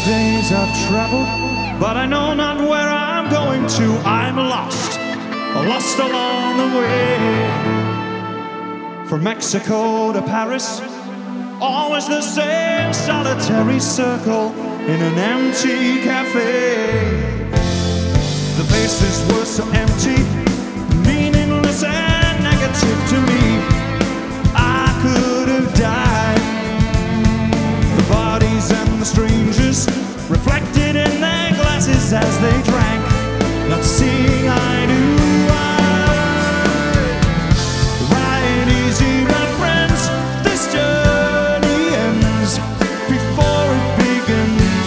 days I've traveled, but I know not where I'm going to. I'm lost, lost along the way. From Mexico to Paris, always the same solitary circle in an empty cafe. The faces were so empty, meaningless and negative to me. I could have died. The bodies and the strangers reflected in their glasses as they drank, not seeing eye to eye. Ride easy, my friends, this journey ends before it begins.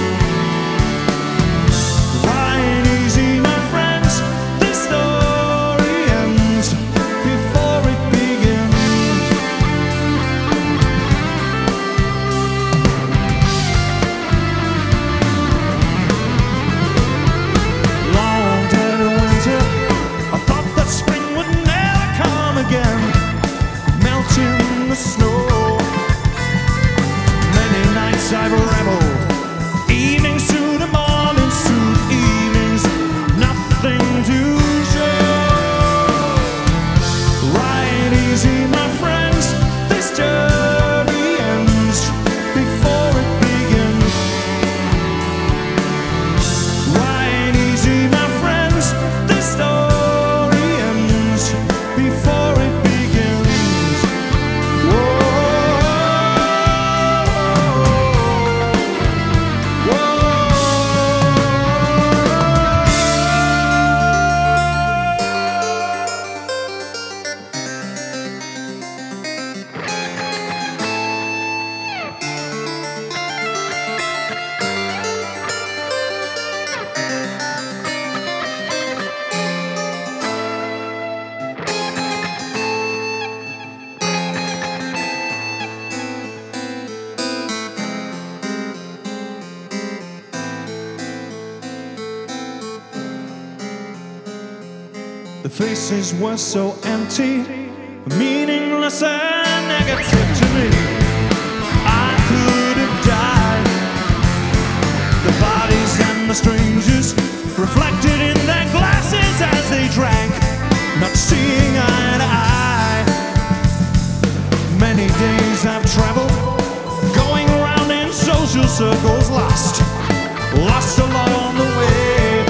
Ride easy, my friends, this story ends before it begins. Long dead winter, I thought that spring would never come again, melting the snow. Many nights I've reveled, evenings to the morning suit, evenings, nothing to show. Ride easy, my friends, this journey ends before it begins. Ride easy, my friends, this story ends before it begins. Whoa, the faces were so empty, meaningless and negative to me. I could have died. The bodies and the strangers reflected in their glasses as they drank, not seeing eye to eye. Many days I've traveled, going around in social circles, lost, lost along the way.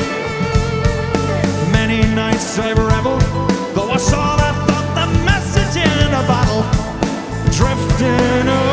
Many nights I've reveled, though I saw that thought, the message in a bottle, drifting away.